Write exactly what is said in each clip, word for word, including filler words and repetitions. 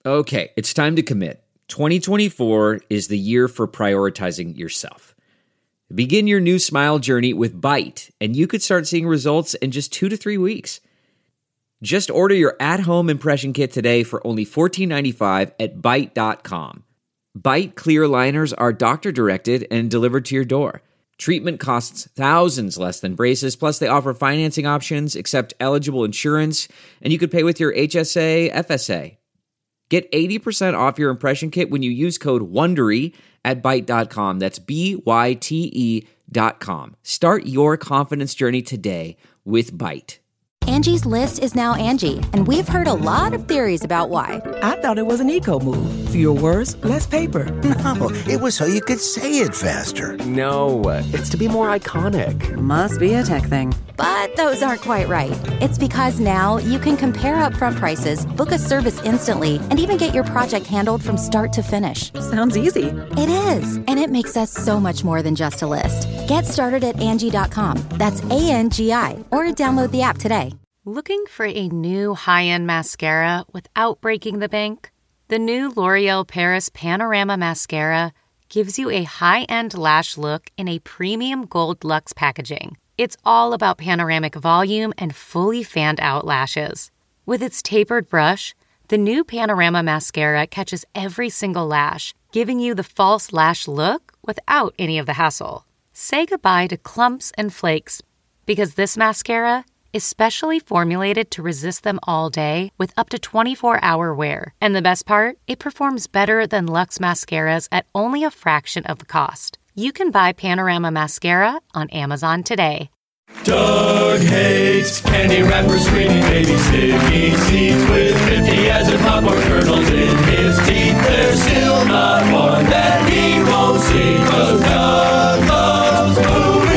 Okay, it's time to commit. twenty twenty-four is the year for prioritizing yourself. Begin your new smile journey with Byte, and you could start seeing results in just two to three weeks. Just order your at-home impression kit today for only fourteen ninety-five at byte dot com. Byte clear aligners are doctor-directed and delivered to your door. Treatment costs thousands less than braces, plus they offer financing options, accept eligible insurance, and you could pay with your H S A, F S A. Get eighty percent off your impression kit when you use code WONDERY at byte dot com. That's B Y T E dot com. Start your confidence journey today with Byte. Angie's List is now Angie, and we've heard a lot of theories about why. I thought it was an eco move. Fewer words, less paper. No, it was so you could say it faster. No, it's to be more iconic. Must be a tech thing. But those aren't quite right. It's because now you can compare upfront prices, book a service instantly, and even get your project handled from start to finish. Sounds easy. It is, and it makes us so much more than just a list. Get started at Angie dot com. That's A N G I, or download the app today. Looking for a new high-end mascara without breaking the bank? The new L'Oreal Paris Panorama Mascara gives you a high-end lash look in a premium gold luxe packaging. It's all about panoramic volume and fully fanned-out lashes. With its tapered brush, the new Panorama Mascara catches every single lash, giving you the false lash look without any of the hassle. Say goodbye to clumps and flakes, because this mascara is specially formulated to resist them all day with up to twenty-four hour wear. And the best part? It performs better than Luxe mascaras at only a fraction of the cost. You can buy Panorama Mascara on Amazon today. Doug hates candy wrappers, screaming baby sticky seeds with fifty as in popcorn kernels in his teeth. There's still not one that he won't see, 'cause Doug loves movies.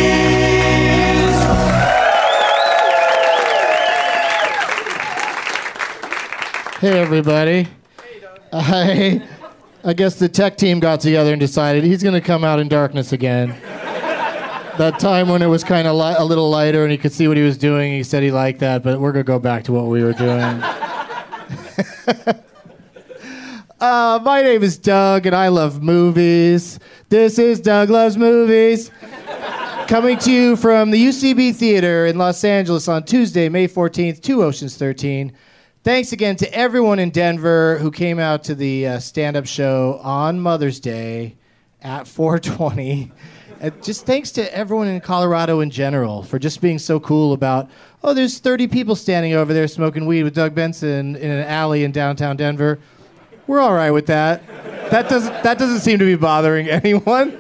Hey, everybody. I, I guess the tech team got together and decided he's going to come out in darkness again. That time when it was kind of li- a little lighter and he could see what he was doing, he said he liked that, but we're going to go back to what we were doing. uh, my name is Doug, and I love movies. This is Doug Loves Movies. Coming to you from the U C B Theater in Los Angeles on Tuesday, May fourteenth, two Oceans thirteen. Thanks again to everyone in Denver who came out to the uh, stand-up show on Mother's Day at four twenty. Uh, just thanks to everyone in Colorado in general for just being so cool about, oh, there's thirty people standing over there smoking weed with Doug Benson in an alley in downtown Denver. We're all right with that. That doesn't, that doesn't seem to be bothering anyone.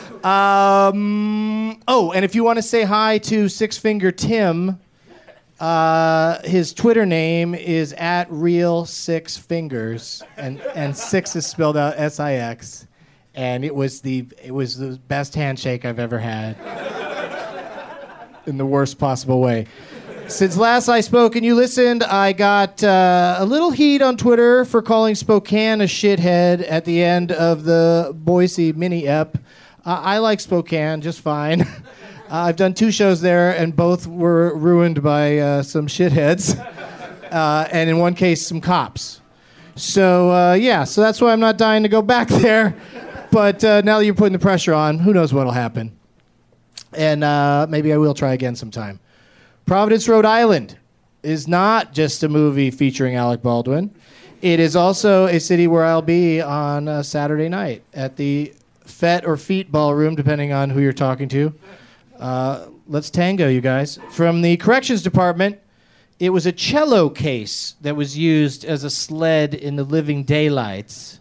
Um, oh, and if you want to say hi to Six Finger Tim, Uh, his Twitter name is at Real Six Fingers, and, and six is spelled out S I X, and it was the it was the best handshake I've ever had, in the worst possible way. Since last I spoke and you listened, I got uh, a little heat on Twitter for calling Spokane a shithead at the end of the Boise mini-ep. Uh, I like Spokane just fine. Uh, I've done two shows there, and both were ruined by uh, some shitheads, uh, and in one case, some cops. So, uh, yeah, so that's why I'm not dying to go back there. But uh, now that you're putting the pressure on, who knows what'll happen. And uh, maybe I will try again sometime. Providence, Rhode Island is not just a movie featuring Alec Baldwin. It is also a city where I'll be on uh, Saturday night at the Fet or Feet Ballroom, depending on who you're talking to. Uh, let's tango, you guys. From the corrections department, it was a cello case that was used as a sled in the Living Daylights.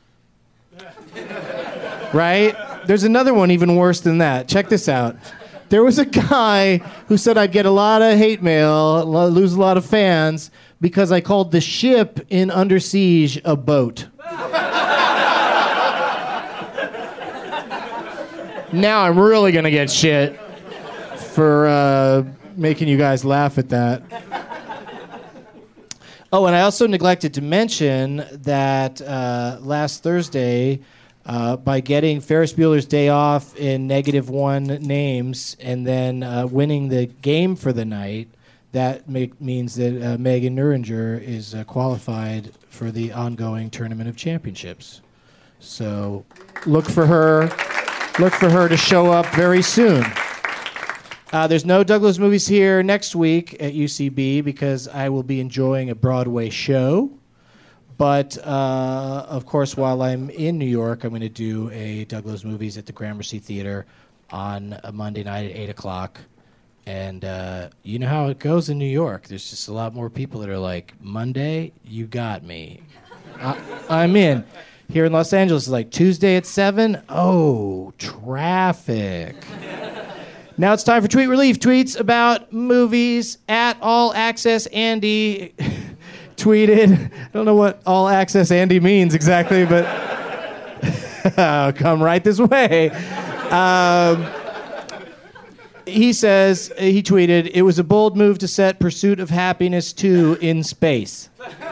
Right? There's another one even worse than that. Check this out. There was a guy who said I'd get a lot of hate mail, lose a lot of fans, because I called the ship in Under Siege a boat. Now I'm really going to get shit for uh, making you guys laugh at that. Oh, and I also neglected to mention that uh, last Thursday, uh, by getting Ferris Bueller's Day Off in negative one names and then uh, winning the game for the night, that make, means that uh, Megan Nuringer is uh, qualified for the ongoing Tournament of Championships. So look for her. Look for her to show up very soon. Uh, there's no Douglas Movies here next week at U C B because I will be enjoying a Broadway show. But, uh, of course, while I'm in New York, I'm going to do a Douglas Movies at the Gramercy Theater on a Monday night at eight o'clock. And uh, you know how it goes in New York. There's just a lot more people that are like, Monday, you got me. I, I'm in. Here in Los Angeles, it's like Tuesday at seven. Oh, traffic. Now it's time for Tweet Relief. Tweets about movies at All Access Andy tweeted. I don't know what All Access Andy means exactly, but come right this way. Um, he says, he tweeted, it was a bold move to set Pursuit of Happiness two in space.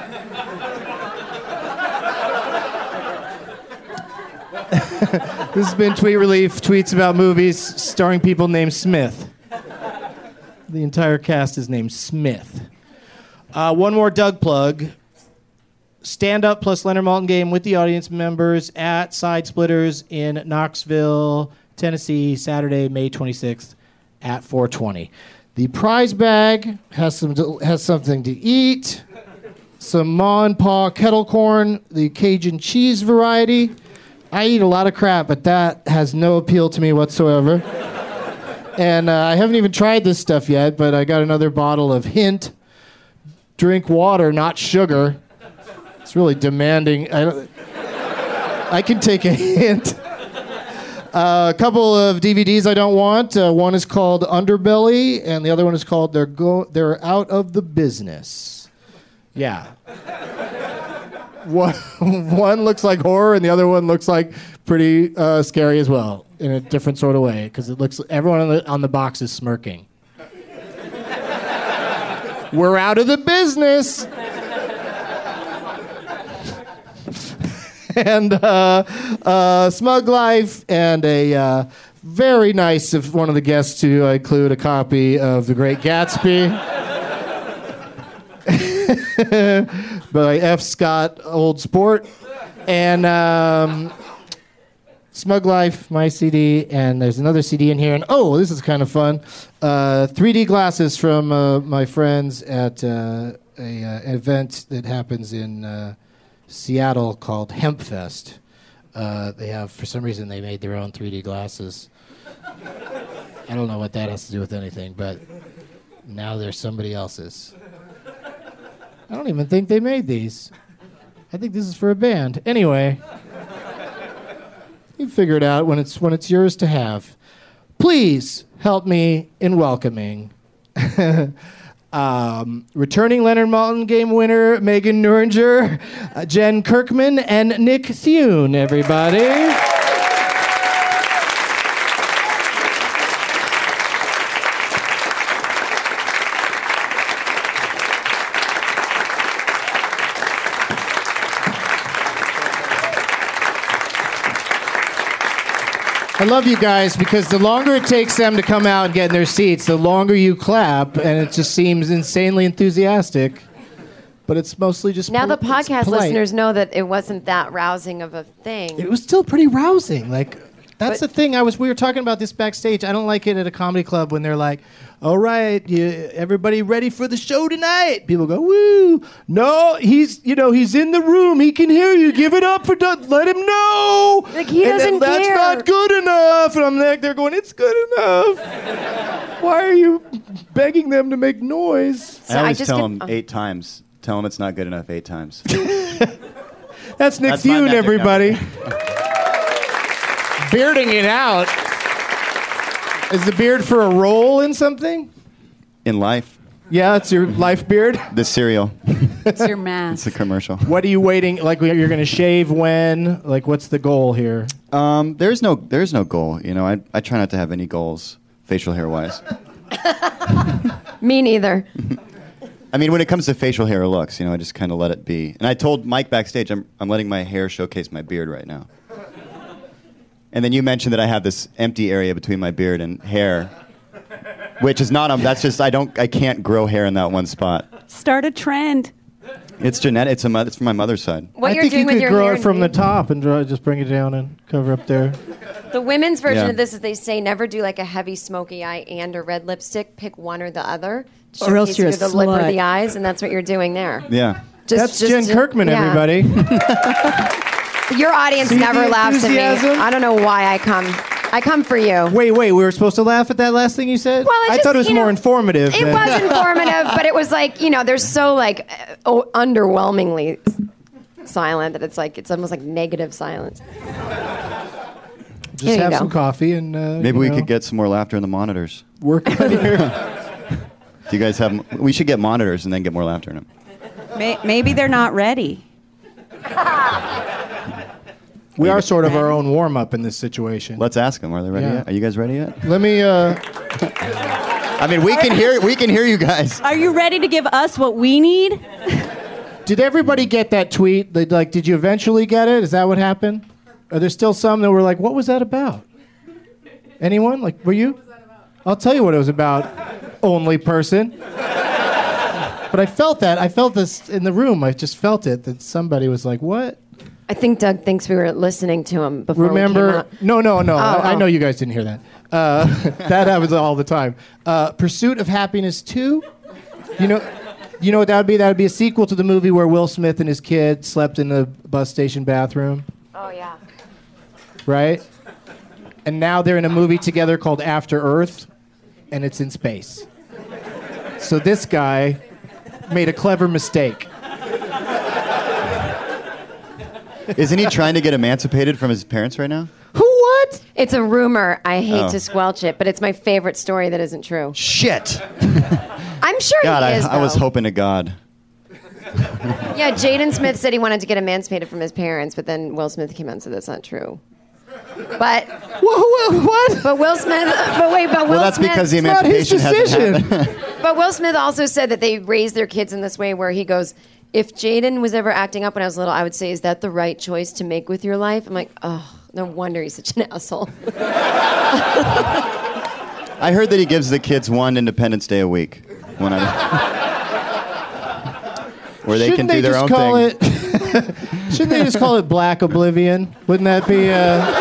This has been Tweet Relief, tweets about movies starring people named Smith. The entire cast is named Smith. Uh, one more Doug plug. Stand Up plus Leonard Maltin game with the audience members at Side Splitters in Knoxville, Tennessee, Saturday, May twenty-sixth at four twenty. The prize bag has some has something to eat, some Ma and Pa kettle corn, the Cajun cheese variety. I eat a lot of crap, but that has no appeal to me whatsoever. And uh, I haven't even tried this stuff yet, but I got another bottle of Hint. Drink water, not sugar. It's really demanding. I, don't, I can take a hint. Uh, a couple of D V Ds I don't want. Uh, one is called Underbelly, and the other one is called They're Go- They're Out of the Business. Yeah. One, one looks like horror, and the other one looks like pretty uh, scary as well, in a different sort of way, because it looks everyone on the on the box is smirking. We're out of the business. and uh, uh, Smug Life, and a uh, very nice of one of the guests to include a copy of The Great Gatsby. By F. Scott Old Sport. And um, Smug Life, my C D, and there's another C D in here. And oh, this is kind of fun. Uh, three D glasses from uh, my friends at uh, a, uh, an event that happens in uh, Seattle called Hempfest. Uh, they have, for some reason, they made their own three D glasses. I don't know what that has to do with anything, but now they're somebody else's. I don't even think they made these. I think this is for a band. Anyway, you figure it out when it's when it's yours to have. Please help me in welcoming um, returning Leonard Maltin game winner Megan Nuringer, uh, Jen Kirkman, and Nick Thune. Everybody. I love you guys because the longer it takes them to come out and get in their seats, the longer you clap, and it just seems insanely enthusiastic. But it's mostly just now pol- the podcast polite. listeners know that it wasn't that rousing of a thing. It was still pretty rousing. Like that's But- the thing. I was we were talking about this backstage. I don't like it at a comedy club when they're like, "All right, you, everybody ready for the show tonight?" People go, "Woo!" No, he's you know he's in the room. He can hear you. Give it up for Doug. Let him know. Like, he And doesn't then, That's care. not good enough. And I'm like, they're going, "It's good enough." Why are you begging them to make noise? So I always just tell get- them oh. eight times. Tell them it's not good enough eight times. That's Nick That's my Thune, magic everybody. number. Bearding it out. Is the beard for a role in something? In life, Yeah, it's your life beard. the cereal. It's your mask. It's a commercial. What are you waiting? Like you're going to shave when? Like what's the goal here? Um, there's no there's no goal. You know, I I try not to have any goals, facial hair wise. Me neither. I mean, when it comes to facial hair looks, you know, I just kind of let it be. And I told Mike backstage, I'm I'm letting my hair showcase my beard right now. And then you mentioned that I have this empty area between my beard and hair. Which is not, um, that's just, I don't, I can't grow hair in that one spot. Start a trend. It's genetic. It's a mo- it's from my mother's side. What I you're think doing you with could your grow hair it from the and- top and draw, just bring it down and cover up there. The women's version Yeah. of this is they say never do like a heavy smoky eye and a red lipstick. Pick one or the other. Or else Showcase you're a either the lip or slut. the eyes, and that's what you're doing there. Yeah. Just, That's just- Jen just- Kirkman, yeah. everybody. Your audience See never the laughs at me. enthusiasm? I don't know why I come. I come for you. Wait, wait, we were supposed to laugh at that last thing you said? Well, I I just, thought it was you more know, informative. It than- was informative, but it was like, you know, they're so like uh, oh, underwhelmingly silent that it's like it's almost like negative silence. Just Here you have go. some coffee and uh, Maybe you we know, could get some more laughter in the monitors. work on your. Do you guys have? We should get monitors and then get more laughter in them. May- maybe they're not ready. We are sort of our own warm up in this situation. Let's ask them. Are they ready Yeah. yet? Are you guys ready yet? Let me. Uh, I mean, we can hear. We can hear you guys. Are you ready to give us what we need? did everybody get that tweet? They, like, did you eventually get it? Is that what happened? Are there still some that were like, "What was that about"? Anyone? Like, were you? I'll tell you what it was about. Only person. But I felt that. I felt this in the room. I just felt it. That somebody was like, "What?" I think Doug thinks we were listening to him before we came Remember? out. No, no, no. Oh, I, I oh. know you guys didn't hear that. Uh, that happens all the time. Uh, Pursuit of Happiness two. You know, you know what that would be? That would be a sequel to the movie where Will Smith and his kid slept in the bus station bathroom, Oh yeah. right? And now they're in a movie together called After Earth, and it's in space. So this guy made a clever mistake. Isn't he trying to get emancipated from his parents right now? Who? What? It's a rumor. I hate Oh. to squelch it, but it's my favorite story that isn't true. Shit. I'm sure God, he I, is. I was though. hoping to God. Yeah, Jaden Smith said he wanted to get emancipated from his parents, but then Will Smith came out and said that's not true. But what? But Will Smith. But wait. But Will Well, that's Smith, because the It's not his emancipation hasn't decision. happened. But Will Smith also said that they raised their kids in this way where he goes, if Jaden was ever acting up when I was little, I would say, is that the right choice to make with your life? I'm like, oh, no wonder he's such an asshole. I heard that he gives the kids one Independence Day a week, when I, where they Shouldn't can do they their just own call thing. It, shouldn't they just call it Black Oblivion? Wouldn't that be? Uh...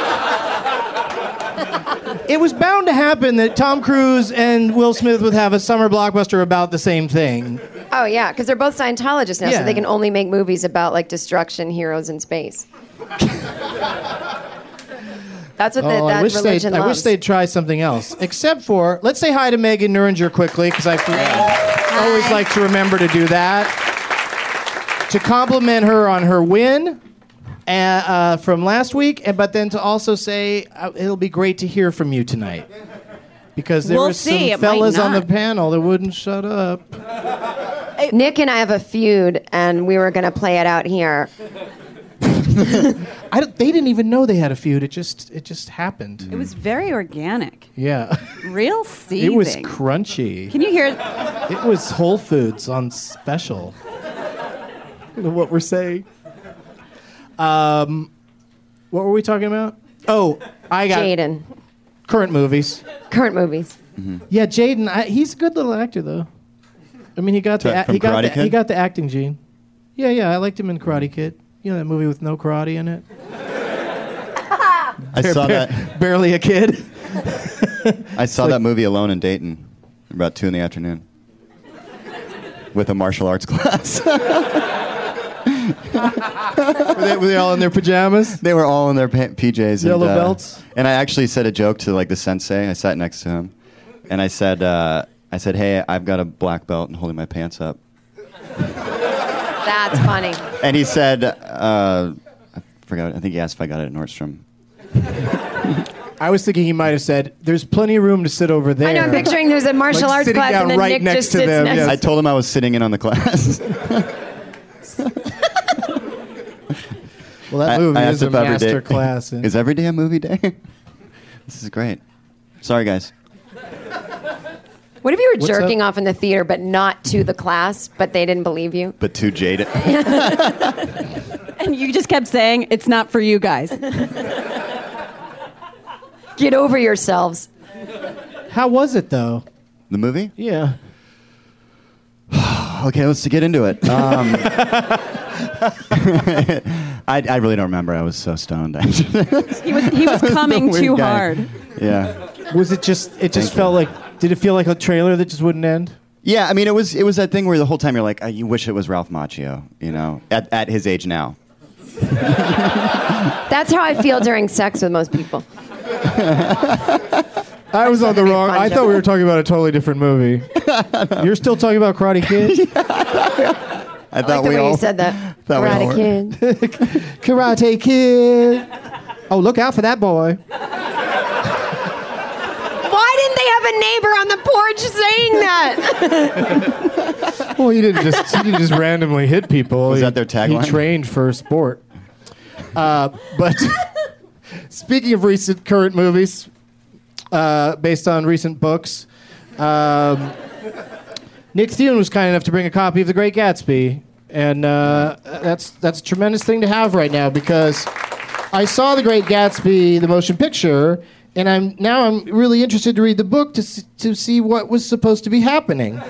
It was bound to happen that Tom Cruise and Will Smith would have a summer blockbuster about the same thing. Oh, yeah, because they're both Scientologists now, Yeah. so they can only make movies about, like, destruction heroes in space. That's what the, Oh, that I wish they'd, religion I loves. wish they'd try something else. Except for, let's say hi to Megan Nuringer quickly, because I f- always like to remember to do that. To compliment her on her win uh, uh, from last week, and but then to also say uh, it'll be great to hear from you tonight. Because there We'll were see, some it might fellas on the not. panel that wouldn't shut up. Nick and I have a feud, and we were going to play it out here. I don't, they didn't even know they had a feud. It just it just happened. It was very organic. Yeah. Real It seething. was crunchy. Can you hear? It was Whole Foods on special. You know what we're saying. Um, what were we talking about? Oh, I got Jaden. current movies. Current movies. Yeah, Jaden. I- He's a good little actor, though. I mean, he got the To- a- from he got Karate the, Kid? he got the acting gene. Yeah, yeah. I liked him in Karate Kid. You know that movie with no karate in it. I saw Bar- that. Barely a kid. I saw that movie Alone in Dayton, about two in the afternoon, with a martial arts class. were, they, were they all in their pajamas? They were all in their pa- P Js, Yellow and, uh, belts? And I actually said a joke to like the sensei. I sat next to him, and I said, uh, "I said, hey, I've got a black belt and holding my pants up." That's funny. And he said, uh, "I forgot. I think he asked if I got it at Nordstrom." I was thinking he might have said, "There's plenty of room to sit over there." I know, I'm picturing there's a martial Like arts sitting class, down and then right Nick next just to sits them, next yes. I told him I was sitting in on the class. Well, that I- movie I is asked a if every day- master class. In- Is every day a movie day? This is great. Sorry, guys. What if you were What's jerking up? off in the theater, but not to the class, but they didn't believe you? But too jaded. And you just kept saying, it's not for you guys. Get over yourselves. How was it though? The movie? Yeah. Okay, let's get into it. Um, I, I really don't remember. I was so stoned. He was he was coming Weird too guy. hard. Yeah. Was it just? It just Thank felt you. like. Did it feel like a trailer that just wouldn't end? Yeah, I mean, it was it was that thing where the whole time you're like, I you wish it was Ralph Macchio, you know, at at his age now. That's how I feel during sex with most people. I was on the wrong. I thought we were talking about a totally different movie. You're still talking about Karate Kid? I I thought like the we way all you said that. thought we all Karate were. Kid. Karate Kid. Oh, look out for that boy. Why didn't they have a neighbor on the porch saying that? Well, he didn't just he didn't just randomly hit people. Was he, that their tagline? He trained for sport. Uh, but speaking of recent current movies, uh, based on recent books, um, Nick Thune was kind enough to bring a copy of The Great Gatsby, and uh, that's that's a tremendous thing to have right now because I saw The Great Gatsby, the motion picture, and I'm now I'm really interested to read the book to s- to see what was supposed to be happening.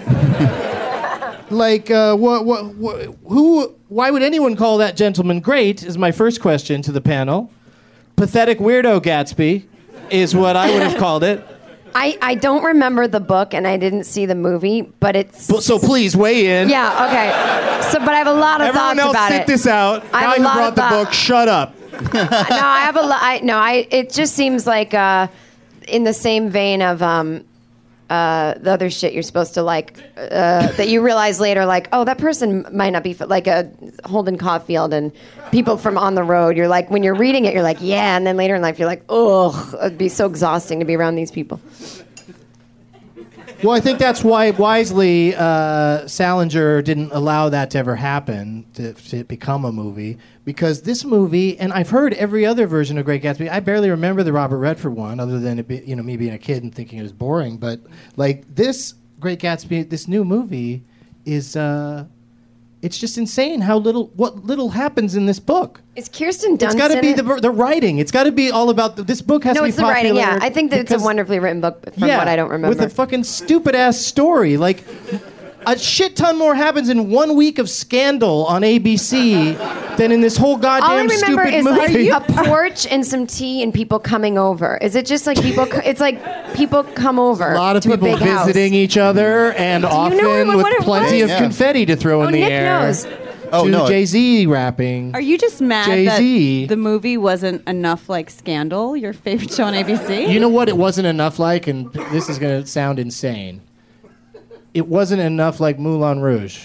Like, uh, what, what, what, who, why would anyone call that gentleman great is my first question to the panel. Pathetic weirdo Gatsby is what I would have called it. I, I don't remember the book and I didn't see the movie, but it's... But, so please weigh in. Yeah, okay. So, but I have a lot of Everyone thoughts else about sit it. this out. I have Guy a who lot brought of the thou- book, shut up. no, I have a lot... I, no, I, it just seems like uh, in the same vein of... Um, Uh, the other shit you're supposed to like uh, that you realize later, like, oh, that person might not be fit, like a Holden Caulfield and people from On the Road. You're like, when you're reading it, you're like, yeah, and then later in life, you're like, ugh, it'd be so exhausting to be around these people. Well, I think that's why wisely uh, Salinger didn't allow that to ever happen, to, to become a movie, because this movie, and I've heard every other version of Great Gatsby. I barely remember the Robert Redford one, other than it be, you know me being a kid and thinking it was boring. But like this Great Gatsby, this new movie is. Uh, It's just insane how little, what little happens in this book. Is Kirsten Dunst It's got to in be it? the the writing. It's got to be all about the, this book has No, to be it's the writing. popular Yeah, I think that it's a because- wonderfully written book. From yeah, what I don't remember, with a fucking stupid ass story. Like a shit ton more happens in one week of Scandal on A B C than in this whole goddamn all I remember stupid is movie. like a porch and some tea and people coming over. Is it just like people? co- It's like people come over. A lot of to people a big visiting house. each other, and you know often what- with what it plenty was? of Yeah. confetti to throw Oh, in the Nick air. knows. Oh, to no. Jay-Z rapping. Are you just mad Jay-Z. that the movie wasn't enough like Scandal, your favorite show on A B C? You know what it wasn't enough like, and this is going to sound insane. It wasn't enough like Moulin Rouge.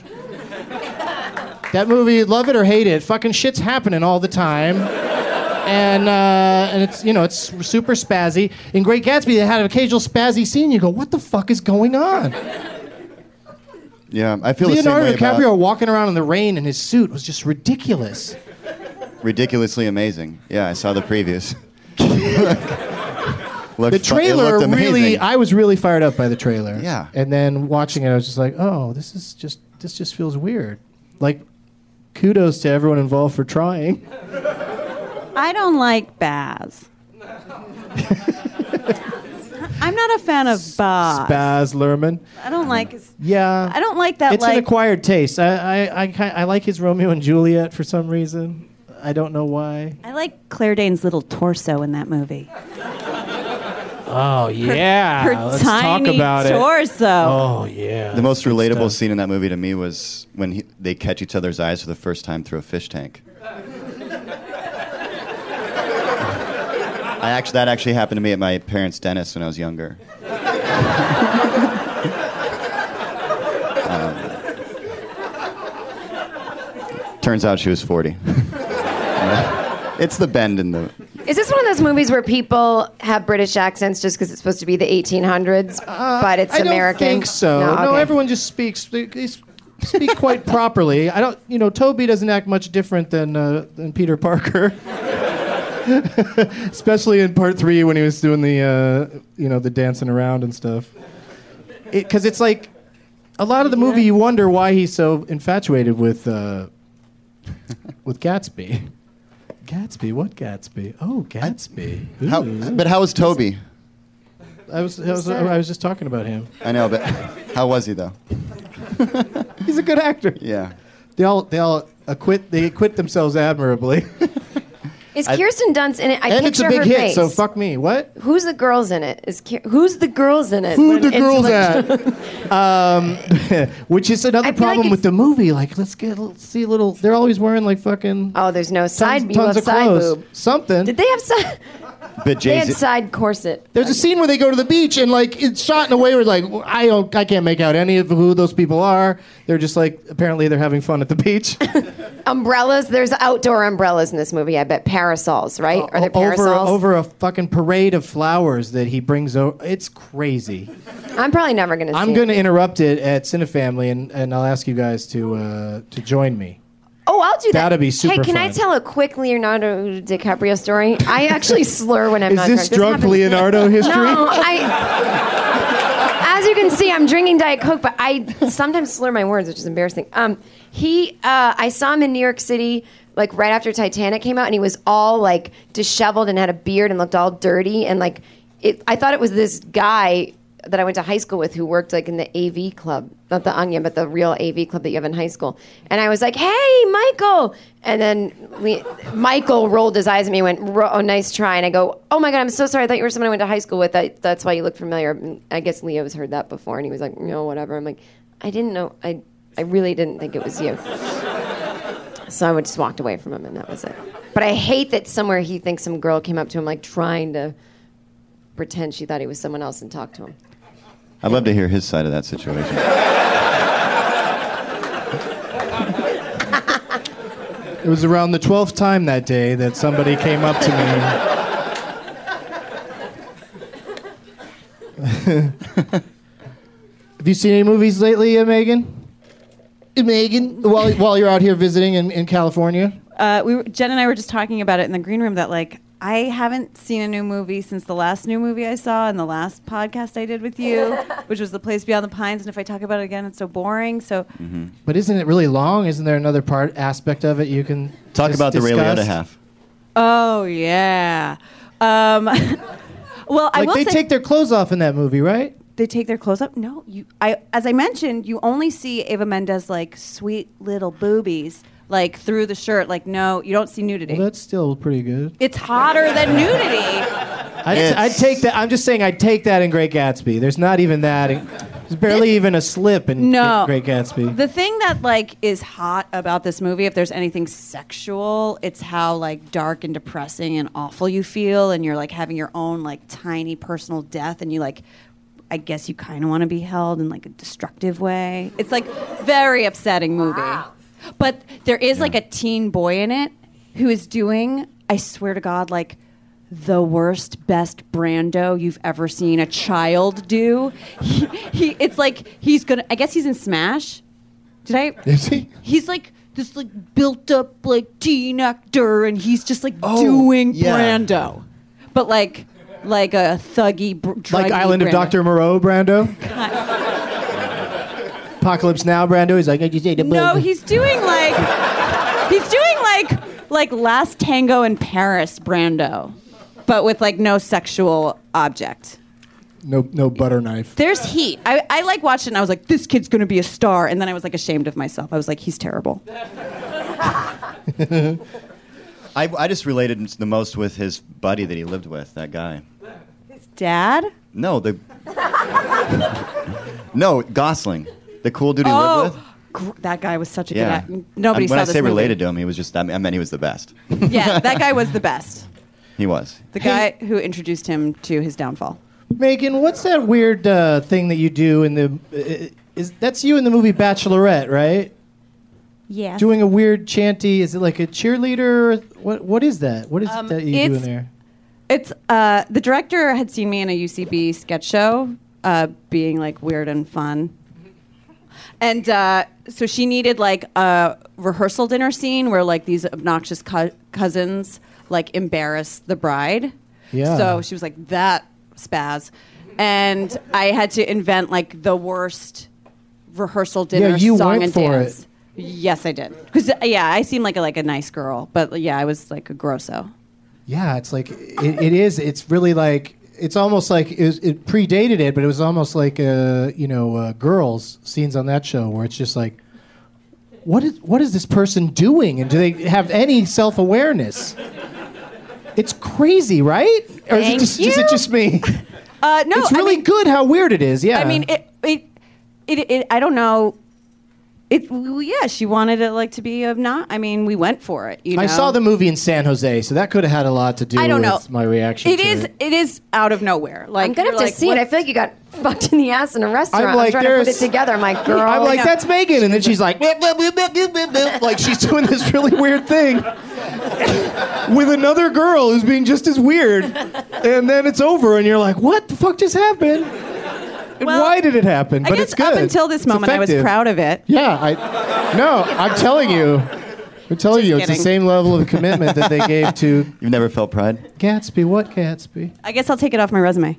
That movie, love it or hate it, fucking shit's happening all the time. And uh, and it's, you know, it's super spazzy. In Great Gatsby, they had an occasional spazzy scene. You go, what the fuck is going on? Yeah, I feel Leonardo the same way DiCaprio about walking around in the rain in his suit was just ridiculous. ridiculously amazing. Yeah, I saw the previews. Looked The fu- it trailer looked really, amazing. I was really fired up by the trailer. Yeah. And then watching it, I was just like, oh, this is just, this just feels weird. Like, kudos to everyone involved for trying. I don't like Baz. I'm not a fan of Baz. Baz Luhrmann. I don't like his. Yeah. I don't like that. It's an like acquired taste. I, I, I, ki- I like his Romeo and Juliet for some reason. I don't know why. I like Claire Danes' little torso in that movie. Oh, yeah. Her Let's tiny talk about torso. it. Oh, yeah. The most That's good relatable stuff. scene in that movie to me was when he, they catch each other's eyes for the first time through a fish tank. I actually, that actually happened to me at my parents' dentist when I was younger. um, turns out she was forty. It's the bend in the... Is this one of those movies where people have British accents just because it's supposed to be the eighteen hundreds, but it's I don't American? think so. No, No, okay. everyone just speaks. They, they speak quite properly. I don't. You know, Toby doesn't act much different than uh, than Peter Parker. Especially in part three when he was doing the uh, you know the dancing around and stuff. Because it, it's like a lot of the movie, you wonder why he's so infatuated with uh, with Gatsby. Gatsby, what Gatsby? Oh, Gatsby. How, Ooh. but how was Toby? I was, I was, I was just talking about him. I know, but how was he though? He's a good actor. Yeah. They all they all acquit they acquit themselves admirably. Is Kirsten Dunst in it? I and picture it's a big her hit, face. so fuck me. What? Who's the girls in it? Is Ki- who's the girls in it? Who the When girls intellect- at? um, which is another I feel problem like with the movie. Like, let's get let's see a little. They're always wearing like fucking. Oh, there's no side. tons, you tons have of side clothes. boob. Something. Did they have side? But They Jay-Z, had side corset. There's a scene where they go to the beach and like it's shot in a way where like I don't I can't make out any of who those people are. They're just like apparently they're having fun at the beach. Umbrellas. There's outdoor umbrellas in this movie. I bet parasols, right? Are there parasols? over over a fucking parade of flowers that he brings over. It's crazy. I'm probably never going to see I'm it. going to interrupt it at Cinefamily and, and I'll ask you guys to uh, to join me. Oh, I'll do that. That'd be super Hey, can I fun. tell a quick Leonardo DiCaprio story? I actually slur when I'm Is not this drunk. drunk happens- Leonardo history? No, I. As you can see, I'm drinking Diet Coke, but I sometimes slur my words, which is embarrassing. Um, he, uh, I saw him in New York City, like right after Titanic came out, and he was all like disheveled and had a beard and looked all dirty, and like, it. I thought it was this guy that I went to high school with who worked like in the A V club, not the Onion, but the real A V club that you have in high school. And I was like, "Hey, Michael!" And then we, Michael rolled his eyes at me and went, "Ro- "Oh, nice try." And I go, "Oh my God, I'm so sorry. I thought you were someone I went to high school with. I, that's why you look familiar." And I guess Leo's heard that before, and he was like, "No, whatever." I'm like, "I didn't know. I, I really didn't think it was you." So I would just walked away from him, and that was it. But I hate that somewhere he thinks some girl came up to him like trying to pretend she thought he was someone else and talked to him. I'd love to hear his side of that situation. It was around the twelfth time that day that somebody came up to me. Have you seen any movies lately, uh, Megan? Uh, Megan, while while you're out here visiting in, in California? Uh, we were, Jen and I were just talking about it in the green room that like I haven't seen a new movie since the last new movie I saw and the last podcast I did with you, which was The Place Beyond the Pines. And if I talk about it again, it's so boring. So, Mm-hmm. But isn't it really long? Isn't there another part aspect of it you can Talk dis- about the Ray discuss? Liotta half. oh yeah. Um, well, I Like will they say take their clothes off in that movie, right? they take their clothes up. No, you. I as I mentioned, you only see Eva Mendes like sweet little boobies like through the shirt. Like no, you don't see nudity. Well, that's still pretty good. It's hotter than nudity. I'd, It's- I'd take that. I'm just saying, I'd take that in Great Gatsby. There's not even that. There's barely even a slip in No. Great Gatsby. The thing that like is hot about this movie, if there's anything sexual, it's how like dark and depressing and awful you feel, and you're like having your own like tiny personal death, and you like, I guess you kind of want to be held in like a destructive way. It's like very upsetting movie. But there is like a teen boy in it who is doing, I swear to God, like the worst, best Brando you've ever seen a child do. He, he it's like he's gonna. I guess he's in Smash. Did I? Is he? He's like this like built up like teen actor, and he's just like Oh, doing yeah. Brando, but like like a thuggy, br- Like druggy Island of Brando. Doctor Moreau, Brando. Apocalypse Now, Brando. He's like, I just ate a No, bug. he's doing like he's doing like like Last Tango in Paris Brando, but with like no sexual object. no no butter knife. There's heat. I, I like watched it and I was like, this kid's gonna be a star, and then I was like ashamed of myself. I was like, he's terrible. I, I just related the most with his buddy that he lived with, that guy. Dad? No, the no Gosling, the cool dude he Oh, lived with. gr- that guy was such a Yeah, good actor. Nobody I, saw when I this say movie. related to him, he was just. I mean, I meant he was the best. Yeah, that guy was the best. He was. The guy who introduced him to his downfall. Megan, what's that weird uh, thing that you do in the? Uh, is that's you in the movie Bachelorette, right? Yeah. Doing a weird chanty. Is it like a cheerleader? What What is that? What is Um, it that you do in it's- there? It's uh, the director had seen me in a U C B sketch show, uh, being like weird and fun, and uh, so she needed like a rehearsal dinner scene where like these obnoxious co- cousins like embarrass the bride. Yeah. So she was like that spaz, and I had to invent like the worst rehearsal dinner Yeah, you song went and for dance. it. Yes, I did. Because yeah, I seem like a, like a nice girl, but yeah, I was like a grosso. Yeah, it's like it, it is. It's really like it's almost like it, was, it predated it, but it was almost like uh, you know uh, Girls scenes on that show where it's just like, what is what is this person doing, and do they have any self awareness? It's crazy, right? Or is it, just, is it just me? Uh, no, it's really I mean, good how weird it is. Yeah, I mean, it, it, it, it I don't know. It, well, yeah, she wanted it like to be a not. I mean, we went for it. You know? I saw the movie in San Jose, so that could have had a lot to do I don't with know. my reaction. It to is. It. It is out of nowhere. Like I'm gonna have you're to like, see what- it. I feel like you got fucked in the ass in a restaurant. I'm I'm, like, trying to put it there's- together. I'm like, girl. I'm like, that's Megan, and then she's like, "Blip, blip, blip, blip, blip, blip, blip," like she's doing this really weird thing with another girl who's being just as weird, and then it's over, and you're like, what the fuck just happened? And Well, why did it happen? I But guess it's good. up until this It's moment, I was effective. proud of it. Yeah, I no, I'm telling you. I'm telling Just you, it's the kidding. same level of commitment that they gave to You've never felt pride? Gatsby. What Gatsby? I guess I'll take it off my resume.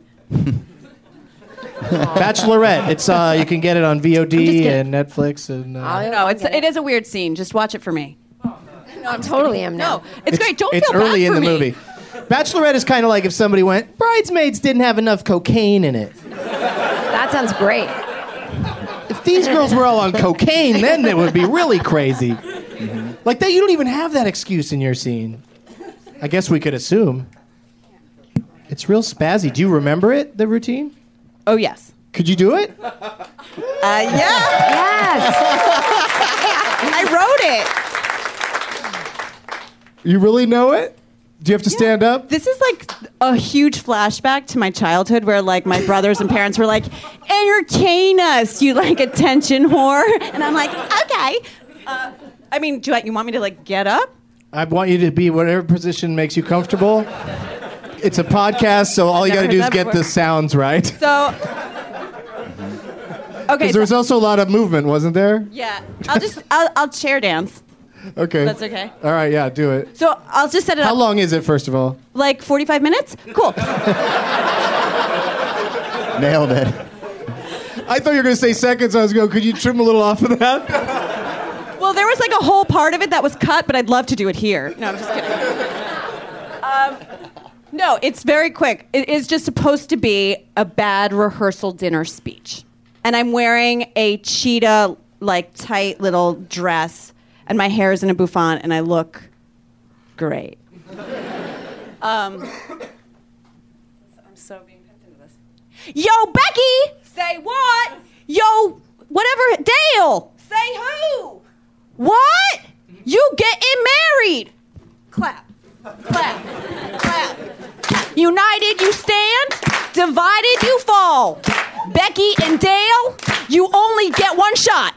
Bachelorette. It's uh, you can get it on V O D and Netflix and. Uh, I'll- No, it's it is a weird scene. Just watch it for me. No, I'm totally am now. No, it's, great. Don't it's feel early bad in for the me. movie. Bachelorette is kind of like if somebody went, Bridesmaids didn't have enough cocaine in it. That sounds great. If these girls were all on cocaine, then it would be really crazy. Mm-hmm. Like that, you don't even have that excuse in your scene. I guess we could assume. It's real spazzy. Do you remember it, the routine? Oh yes. Could you do it? Uh, yeah. Yes. I wrote it. You really know it? Do you have to stand up? This is like a huge flashback to my childhood where like my brothers and parents were like, entertain us, you like attention whore. And I'm like, okay. Uh, I mean, do I, you want me to like get up? I want you to be whatever position makes you comfortable. It's a podcast, so all you got Never to do heard is that get before. the sounds right. So, okay. Because there was So, also a lot of movement, wasn't there? yeah, I'll just, I'll, I'll chair dance. Okay. That's okay. All right, yeah, do it. So I'll just set it How up. long is it, first of all? Like forty-five minutes? Cool. Nailed it. I thought you were going to say seconds. I was going, could you trim a little off of that? Well, there was like a whole part of it that was cut, but I'd love to do it here. No, I'm just kidding. Um, no, it's very quick. It is just supposed to be a bad rehearsal dinner speech. And I'm wearing a cheetah, like, tight little dress, and my hair is in a bouffant, and I look great. Um, I'm so being picked into this. Yo, Becky! Say what? Yo, whatever, Dale! Say who? What? You getting married? Clap. Clap. Clap. United you stand, divided you fall. Becky and Dale, you only get one shot.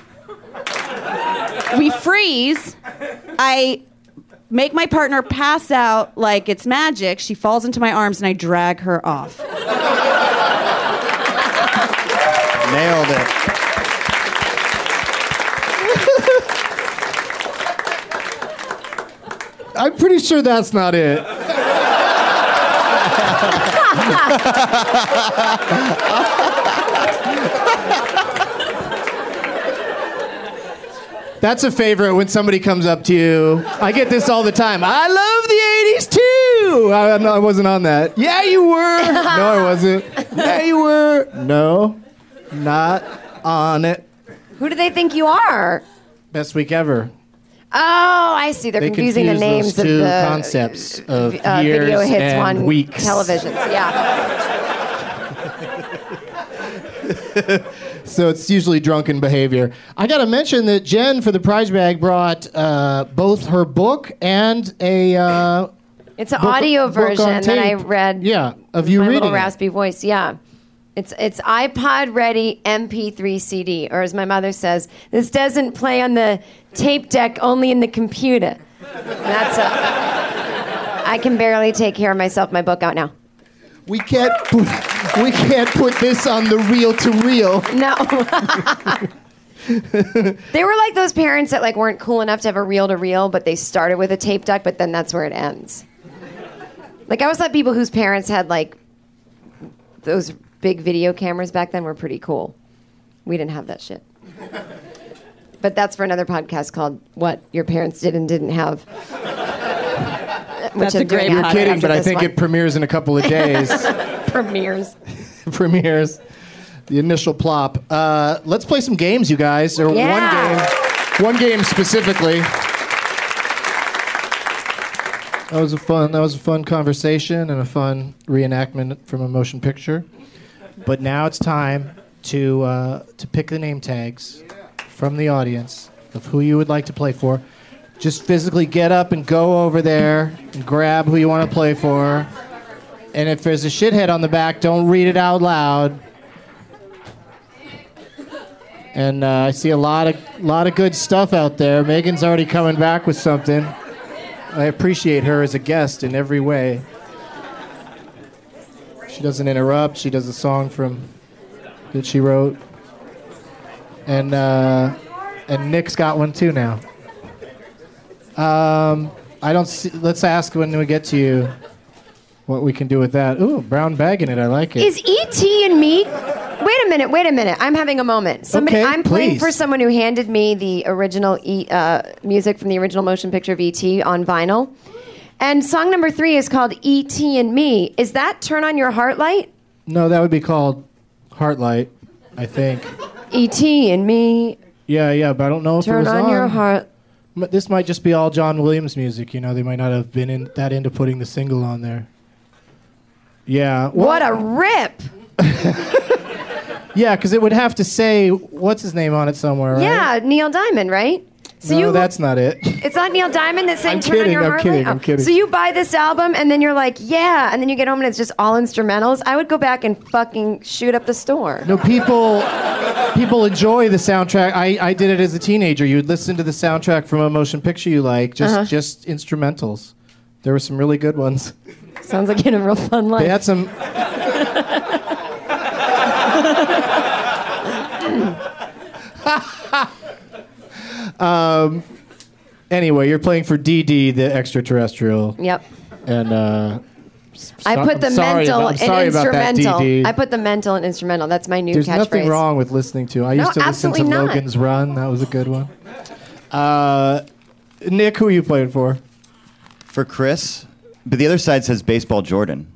We freeze. I make my partner pass out like it's magic. She falls into my arms and I drag her off. Nailed it. I'm pretty sure that's not it. That's a favorite when somebody comes up to you. I get this all the time. I love the eighties too. I, no, I wasn't on that. Yeah, you were. No, I wasn't. Yeah, you were. No, not on it. Who do they think you are? Best week ever. Oh, I see. They're They confusing the confuse names those two of the concepts of uh, years video hits and on weeks. televisions. Yeah. So it's usually drunken behavior. I got to mention that Jen, for the prize bag, brought uh, both her book and a. Uh, It's an book- audio book on version that I tape. read. Yeah, of you my reading little it. raspy voice. Yeah, it's it's iPod ready M P three C D, or as my mother says, this doesn't play on the tape deck, only in the computer. That's a. I can barely take care of myself. My book out now. We can't put, we can't put this on the reel to reel. No. They were like those parents that like weren't cool enough to have a reel to reel, but they started with a tape deck, but then that's where it ends. Like I always thought people whose parents had like those big video cameras back then were pretty cool. We didn't have that shit. But that's for another podcast called What Your Parents Did and Didn't Have. which a I'm doing great You're after- kidding, after but I this think one. it premieres in a couple of days. premieres. premieres. The initial plop. Uh, let's play some games, you guys. Or Yeah. one game. One game specifically. That was a fun. That was a fun conversation and a fun reenactment from a motion picture. But now it's time to uh, to pick the name tags from the audience of who you would like to play for. Just physically get up and go over there and grab who you want to play for. And if there's a shithead on the back, don't read it out loud. And uh, I see a lot of lot of good stuff out there. Megan's already coming back with something. I appreciate her as a guest in every way. She doesn't interrupt. She does a song from that she wrote. And uh, and Nick's got one too now. Um, I don't see, let's ask when we get to you what we can do with that. Ooh, brown bag in it. I like it. Is E T and me? Wait a minute, wait a minute. I'm having a moment. Somebody, Okay, I'm playing please. for someone who handed me the original e, uh, music from the original motion picture of E T on vinyl. And song number three is called E T and Me. Is that Turn On Your Heart Light? No, that would be called Heartlight, I think. E T and Me. Yeah, yeah, but I don't know if it Turn was on, on. your heart. M- This might just be all John Williams music. You know, they might not have been in, that into putting the single on there. Yeah. well- What a rip! Yeah, because it would have to say what's his name on it somewhere, right? Yeah, Neil Diamond, right? So no, you that's not it. It's not Neil Diamond that sang I'm Turn On kidding, Your I'm Heart kidding, Light? I'm kidding. So you buy this album and then you're like, yeah, and then you get home and it's just all instrumentals. I would go back and fucking shoot up the store. No, people people enjoy the soundtrack. I, I did it as a teenager. You would listen to the soundtrack from a motion picture you like, just Uh-huh. just instrumentals. There were some really good ones. Sounds like you had a real fun life. They had some. um. Anyway, you're playing for D D, the extraterrestrial. Yep. And uh, I so- put the I'm sorry mental about- I'm and sorry about that, instrumental. D D. I put the mental and instrumental. That's my new There's catchphrase. nothing wrong with listening to. I No, used to listen to absolutely not. Logan's Run. That was a good one. Uh, Nick, who are you playing for? For Chris, but the other side says baseball Jordan.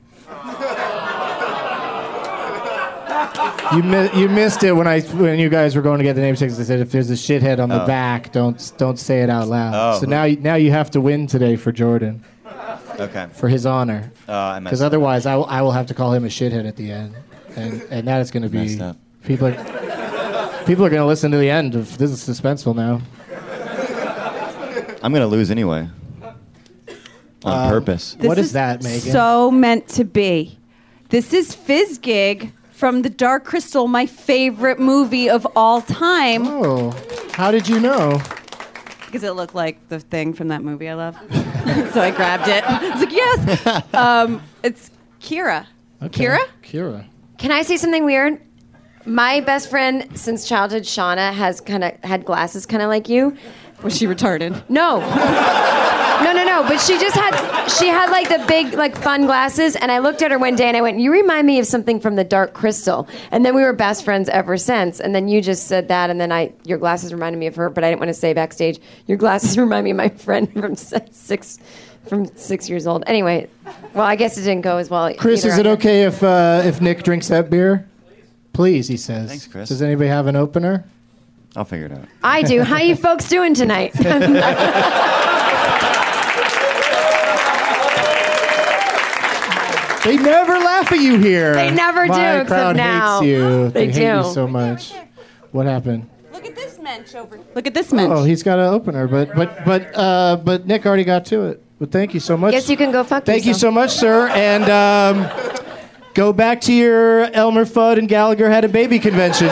You mi- you missed it when I when you guys were going to get the name tags. I said if there's a shithead on the Oh. back, don't don't say it out loud. Oh. So now you, now you have to win today for Jordan Okay. for his honor, Uh, I messed because up. otherwise I will, I will have to call him a shithead at the end, and and that is going to be Messed up. people are people are going to listen to the end of this is suspenseful now. I'm gonna lose anyway. On Um, purpose. This What is that, Megan? So meant to be. This is Fizz Gig from The Dark Crystal, my favorite movie of all time. Oh, how did you know? Because it looked like the thing from that movie I love. So I grabbed it. I was like, yes. Um, it's Kira. Okay. Kira? Kira. Can I say something weird? My best friend since childhood, Shauna, has kind of had glasses kind of like you. Was she retarded? No. No, no, no. But she just had, she had like the big, like fun glasses. And I looked at her one day and I went, you remind me of something from The Dark Crystal. And then we were best friends ever since. And then you just said that. And then I, your glasses reminded me of her, but I didn't want to say backstage, your glasses remind me of my friend from six, from six years old. Anyway, well, I guess it didn't go as well. Chris, either is it on- okay if uh, if Nick drinks that beer? Please, he says. Thanks, Chris. Does anybody have an opener? I'll figure it out. I do. How you folks doing tonight? They never laugh at you here. They never do, My except crowd now. hates you. They hate do. you so much. What happened? Look at this mensch over. Look at this mensch. Oh, he's got an opener, but but but uh, but Nick already got to it. But thank you so much. Guess you can go fuck Thank you yourself. so much, sir, and um, go back to your Elmer Fudd and Gallagher had a baby convention.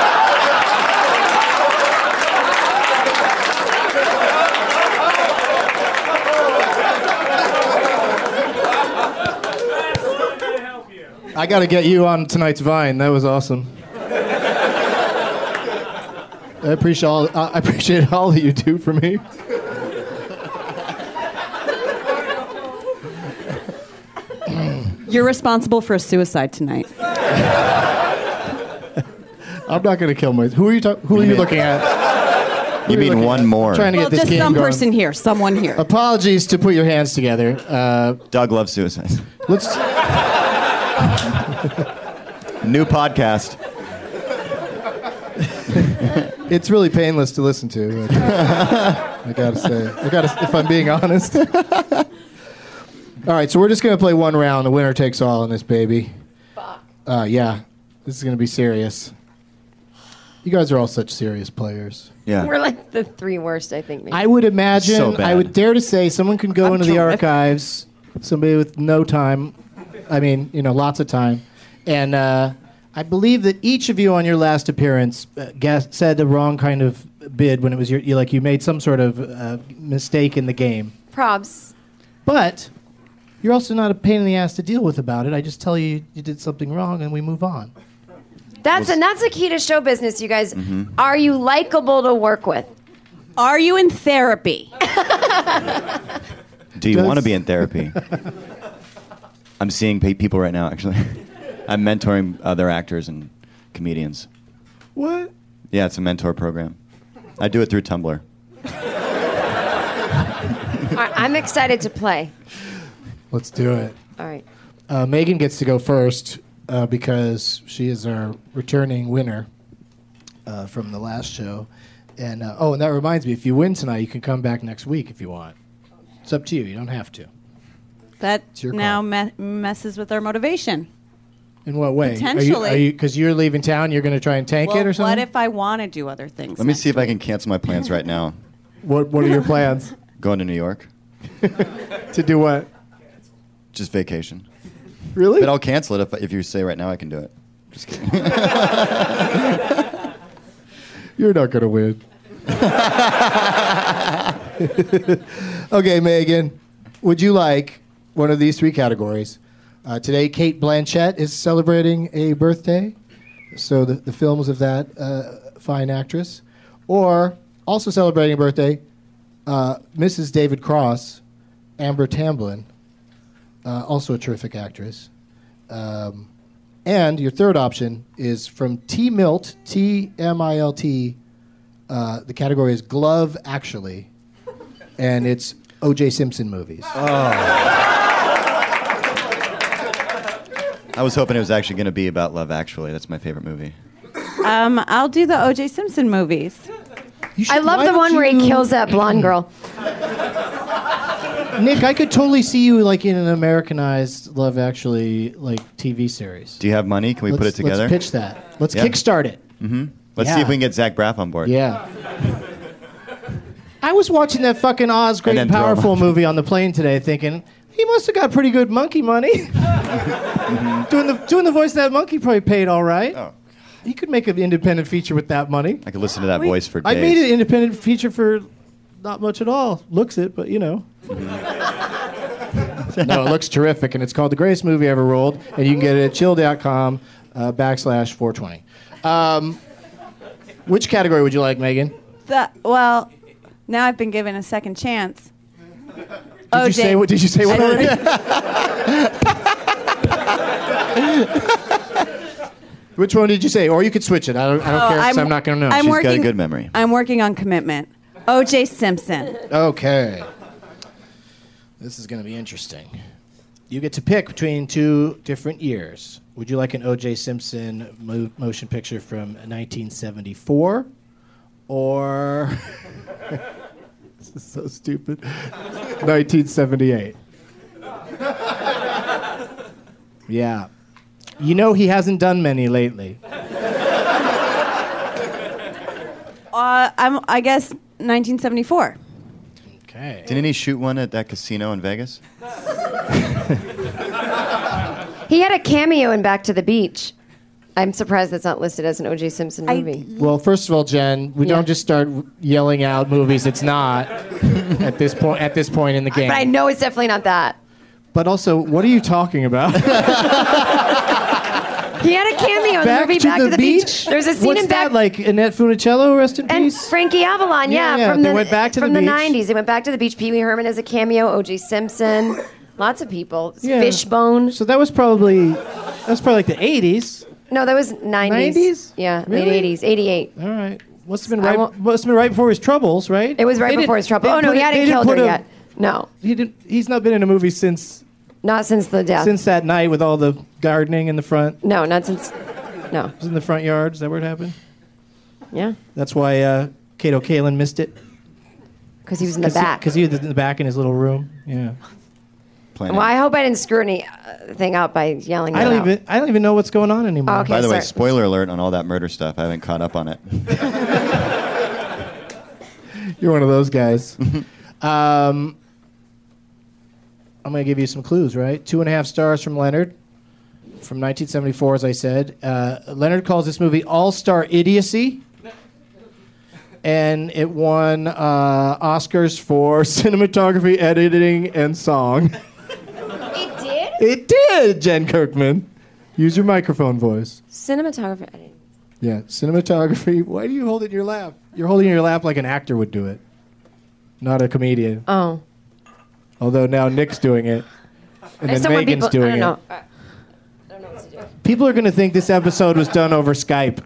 I got to get you on tonight's Vine. That was awesome. I appreciate all. I appreciate all that you do for me. You're responsible for a suicide tonight. I'm not going to kill my. Who are you? Ta- who are you looking at? You mean looking one at- more? Trying to Well, get this just game some going. person here, someone here. Apologies to put your hands together. Uh, Doug loves suicide. let's. New podcast. It's really painless to listen to. I gotta say, I gotta. If I'm being honest. All right, so we're just gonna play one round. The winner takes all in this baby. Fuck. Uh, yeah, this is gonna be serious. You guys are all such serious players. Yeah. We're like the three worst, I think. Maybe. I would imagine. So bad. I would dare to say someone can go I'm into the terrific. archives. Somebody with no time. I mean, you know, lots of time, and uh, I believe that each of you on your last appearance uh, guessed, said the wrong kind of bid when it was your. You, like you made some sort of uh, mistake in the game. Probs. But you're also not a pain in the ass to deal with about it. I just tell you you did something wrong, and we move on. That's and that's the key to show business, you guys. Mm-hmm. Are you likable to work with? Are you in therapy? Do you Does- want to be in therapy? I'm seeing pa- people right now, actually. I'm mentoring other actors and comedians. What? Yeah, it's a mentor program. I do it through Tumblr. All right, I'm excited to play. Let's do it. All right. Uh, Megan gets to go first uh, because she is our returning winner uh, from the last show. And uh, oh, and that reminds me, if you win tonight, you can come back next week if you want. It's up to you. You don't have to. That your now call. me- messes with our motivation. In what way? Potentially. Are you because you, are leaving town? You're going to try and tank Well, it or something? what if I want to do other things? Let me next see if I week? can cancel my plans right now. What What are your plans? Going to New York. To do what? Just vacation. Really? But I'll cancel it if, if you say right now I can do it. Just kidding. You're not going to win. Okay, Megan, would you like one of these three categories? Uh, today, Kate Blanchett is celebrating a birthday, so the, the films of that uh, fine actress. Or, also celebrating a birthday, uh, Missus David Cross, Amber Tamblyn, uh, also a terrific actress. Um, and your third option is from T Milt, T M I L T. Uh, the category is Glove Actually, and it's O J Simpson movies. I was hoping it was actually going to be about Love Actually. That's my favorite movie. Um, I'll do the O J Simpson movies. You should- I love why the don't one where he you- kills that blonde girl. Nick, I could totally see you like in an Americanized Love Actually like T V series. Do you have money? Can we put it Let's- together? Let's pitch that. Let's Yeah. kickstart it. Mm-hmm. Let's Yeah. see if we can get Zach Braff on board. Yeah. I was watching that fucking Oz Great And and then throw 'em Powerful off. movie on the plane today, thinking he must have got pretty good monkey money. doing the doing the voice of that monkey probably paid all right. Oh. He could make an independent feature with that money. I could listen to that voice for I days. made an independent feature for not much at all. Looks it, but you know. No, it looks terrific, and it's called The Greatest Movie Ever Rolled, and you can get it at chill dot com uh, backslash four twenty. Um, which category would you like, Megan? The, well, now I've been given a second chance. Did you say what? Did you say what already? Which one did you say? Or you could switch it. I don't, I don't Oh, care. 'Cause I'm- I'm, not going to know. I'm She's working, got a good memory. I'm working on commitment. O J Simpson. Okay. This is going to be interesting. You get to pick between two different years. Would you like an O J Simpson mo- motion picture from nineteen seventy-four or this is so stupid. nineteen seventy-eight. Yeah. You know he hasn't done many lately. Uh, I'm, I guess nineteen seventy-four. Okay. Didn't he shoot one at that casino in Vegas? He had a cameo in Back to the Beach. I'm surprised that's not listed as an O J Simpson movie. Well, first of all, Jen, we Yeah. don't just start yelling out movies it's not at this point at this point in the game. But I know it's definitely not that. But also, what are you talking about? He had a cameo in the Back movie to Back the to the Beach? Beach. There's a scene What's in Back that like? Annette Funicello, rest in and peace. Frankie Avalon, Yeah, yeah, yeah, from they the went back to from the the beach. nineties. They went back to the beach. Pee Wee Herman has a cameo. O J Simpson, lots of people. Yeah. Fishbone. So that was probably that was probably like the eighties. No, that was nineties. nineties? Yeah, Really? late eighties, eighty-eight. All right. Must have been I right. won't- Must have been right before his troubles, right? It was right They before didn't- his trouble. they Oh no, put he it- hadn't they killed didn't her put a- yet. No, He didn't. He's not been in a movie since not since the death. since that night with all the gardening in the front. no, not since. No. It was in the front yard. Is that where it happened? Yeah, That's why uh, Kato Kalin missed it. because he was in the back. Because he, he was in the back in his little room. Yeah. Playing Well, it. I hope I didn't screw anything up by yelling. I that don't out. even. I don't even know what's going on anymore. Oh, okay. By the way, sorry. spoiler alert on all that murder stuff. I haven't caught up on it. You're one of those guys. um, I'm going to give you some clues, right? Two and a half stars from Leonard from nineteen seventy-four, as I said. Uh, Leonard calls this movie All-Star Idiocy. And it won uh, Oscars for cinematography, editing, and song. It did? It did, Jen Kirkman. Use your microphone voice. Cinematography editing. Yeah, cinematography. Why do you hold it in your lap? You're holding it in your lap like an actor would do it, not a comedian. Oh. Although now Nick's doing it, and then Some more Megan's people- I doing don't it. know. I don't know what to do. People are going to think this episode was done over Skype.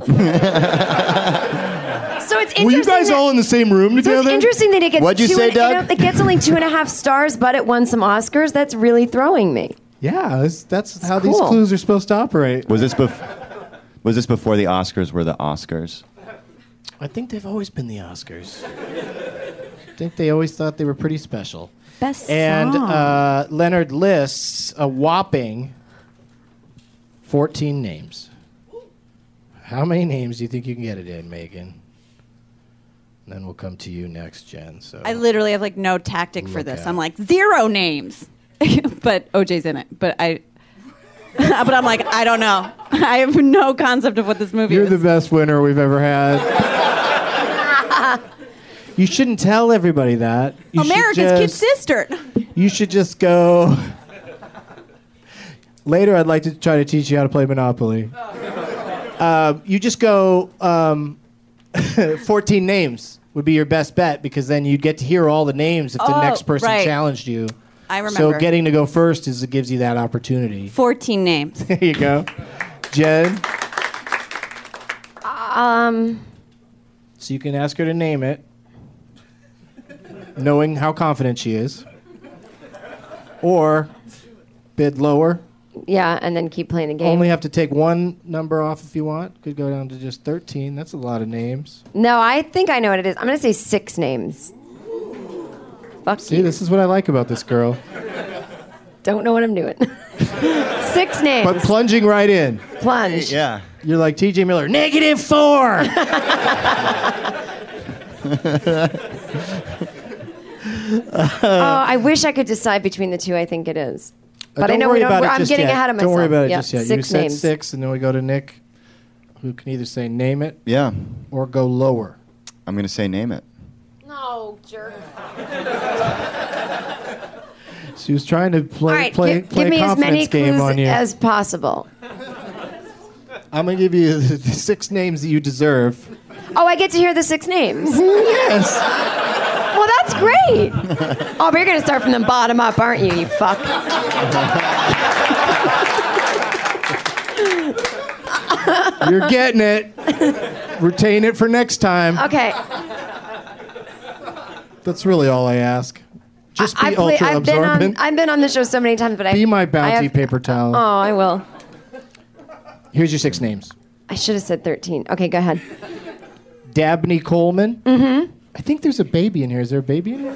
So it's interesting. Were you guys that- all in the same room So together? it's interesting that it gets. What'd you two say, and, Doug? know, it gets only two and a half stars, but it won some Oscars. That's really throwing me. Yeah, that's, that's how these cool. clues are supposed to operate. Was this bef- Was this before the Oscars were the Oscars? I think they've always been the Oscars. I think they always thought they were pretty special. Best And song. uh, Leonard lists a whopping fourteen names. How many names do you think you can get it in, Megan? And then we'll come to you next, Jen. So I literally have like no tactic for Look this. out. I'm like zero names, but O J's in it. But I, but I'm like I don't know. I have no concept of what this movie You're is. the best winner we've ever had. You shouldn't tell everybody that. You should America's just- Kid Sister. You should just go. Later, I'd like to try to teach you how to play Monopoly. Uh, you just go. Um, fourteen names would be your best bet because then you'd get to hear all the names if the Oh, next person right. challenged you. I remember. So getting to go first is it gives you that opportunity. fourteen names. There you go, Jen. Um. So you can ask her to name it, knowing how confident she is, or bid lower. Yeah, and then keep playing the game. Only have to take one number off if you want. Could go down to just thirteen. That's a lot of names. No, I think I know what it is. I'm gonna say six names. Fuck See, you. this is what I like about this girl. Don't know what I'm doing. Six names. But plunging right in. Plunge. Yeah. You're like T J Miller. Negative four. Oh, I wish I could decide between the two. I think it is. But I don't know worry we don't. about it I'm just getting yet. ahead of myself. Don't worry about it Yeah, just yet. Six you said names. six, and then we go to Nick, who can either say name it Yeah. or go lower. I'm going to say name it. No, jerk. She was trying to play All right, play, give, play give a me as many confidence game clues on you. as possible. I'm gonna give you the six names that you deserve. Oh, I get to hear the six names. Yes. Well, that's great. Oh, but you're gonna start from the bottom up, aren't you? You fuck. You're getting it. Retain it for next time. Okay. That's really all I ask. Just be I've, play- ultra I've been on. absorbent. I've been on the show so many times, but I Be my I bounty have- paper towel. Oh, I will. Here's your six names. I should have said thirteen. Okay, go ahead. Dabney Coleman. Mm-hmm. I think there's a baby in here. Is there a baby in here?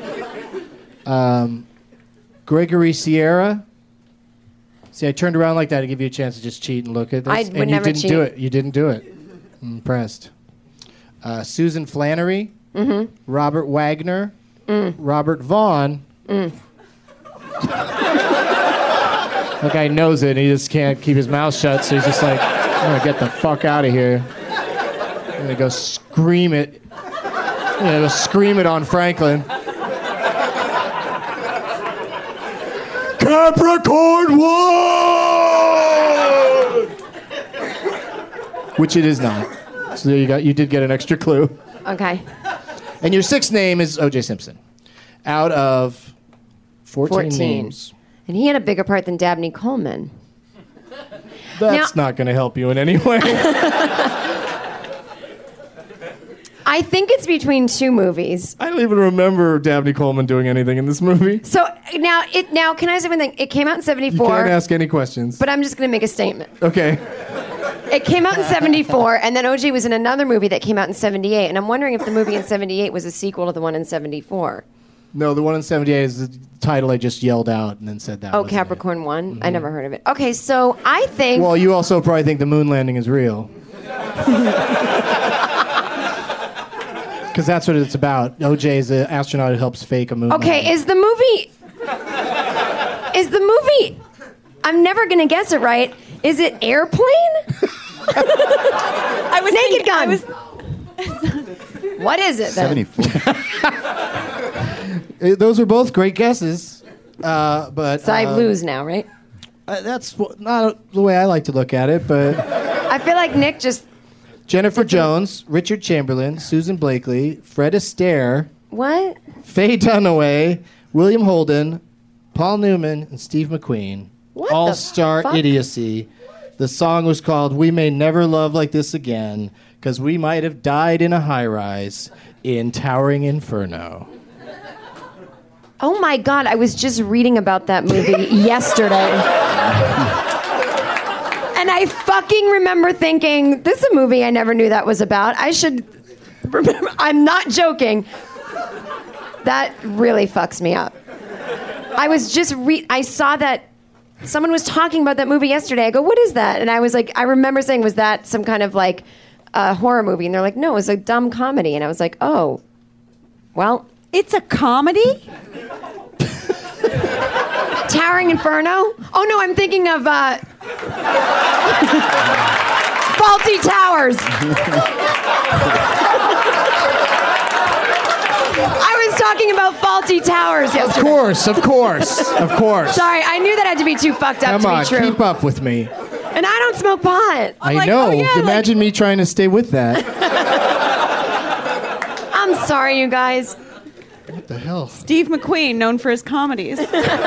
Um, Gregory Sierra. See, I turned around like that to give you a chance to just cheat and look at this. I and would you never didn't cheat. do it. You didn't do it. I'm impressed. Uh, Susan Flannery. Mm-hmm. Robert Wagner. Mm. Robert Vaughn. Mm. The guy knows it, and he just can't keep his mouth shut, so he's just like, I'm gonna get the fuck out of here. I'm gonna go scream it. I'm gonna go scream it on Franklin. Capricorn one! Which it is not. So there you go. You did get an extra clue. Okay. And your sixth name is O J Simpson. Out of fourteen, fourteen. names. And he had a bigger part than Dabney Coleman. That's not going to help you in any way. I think it's between two movies. I don't even remember Dabney Coleman doing anything in this movie. So now, it now can I say one thing? It came out in You seventy-four. can't ask any questions. But I'm just going to make a statement. Okay. It came out in seventy-four, and then O J was in another movie that came out in seventy-eight. And I'm wondering if the movie in seventy-eight was a sequel to the one in seventy-four. No, the one in seventy-eight is the title I just yelled out and then said that. Oh, wasn't it. Capricorn One. I never heard of it. Okay, so I think. Well, you also probably think the moon landing is real. Because that's what it's about. O J is an astronaut who helps fake a moon Okay, landing. is the movie. Is the movie. I'm never going to guess it right. Is it Airplane? I was Naked thinking- Gun. I was What is it then? seventy-four. Uh, Those are both great guesses. Uh, but So I uh, lose now, right? uh, that's wh- not the way I like to look at it, but I feel like Nick just. Jennifer Jones, Richard Chamberlain, Susan Blakely, Fred Astaire, What? Faye Dunaway, William Holden, Paul Newman, and Steve McQueen. What the All-star fuck? idiocy. The song was called "We May Never Love Like This Again" because we might have died in a high-rise in towering inferno. Oh my God, I was just reading about that movie yesterday. And I fucking remember thinking, this is a movie I never knew that was about. I should remember. I'm not joking. That really fucks me up. I was just re- I saw that someone was talking about that movie yesterday. I go, what is that? And I was like, I remember saying, was that some kind of like uh, horror movie? And they're like, no, it was a dumb comedy. And I was like, oh, well. It's a comedy? Towering Inferno? Oh no, I'm thinking of uh, Faulty Towers. I was talking about Faulty Towers yesterday. Of course, of course, of course. Sorry, I knew that had to be too fucked up Come to on, be true. keep up with me. And I don't smoke pot. I like, know. oh, yeah, Imagine me trying to stay with that. I'm sorry, you guys. What the hell? Steve McQueen, known for his comedies.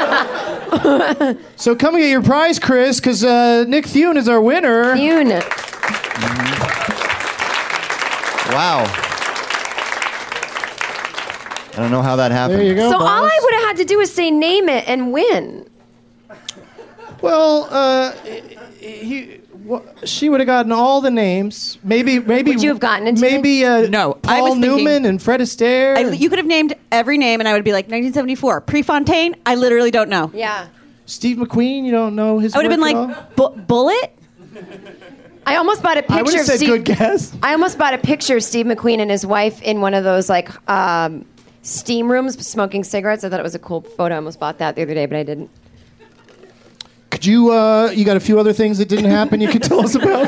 So come and get your prize, Chris, because uh, Nick Thune is our winner. Thune. Wow. I don't know how that happened. There you go. So boss. all I would have had to do is say name it and win. Well, uh, he, wha- she would have gotten all the names. Maybe, maybe. Would you have gotten it, Jimmy? Maybe uh, No, Paul I was thinking- Newman and Fred Astaire. I, you could have named every name, and I would be like nineteen seventy-four. Prefontaine. I literally don't know. Yeah. Steve McQueen. You don't know his. I would have been work like at all? Bu- Bullet. I almost bought a picture I would have of said Steve. good guess. I almost bought a picture of Steve McQueen and his wife in one of those like um, steam rooms smoking cigarettes. I thought it was a cool photo. I almost bought that the other day, but I didn't. Could you? Uh, you got a few other things that didn't happen. You could tell us about.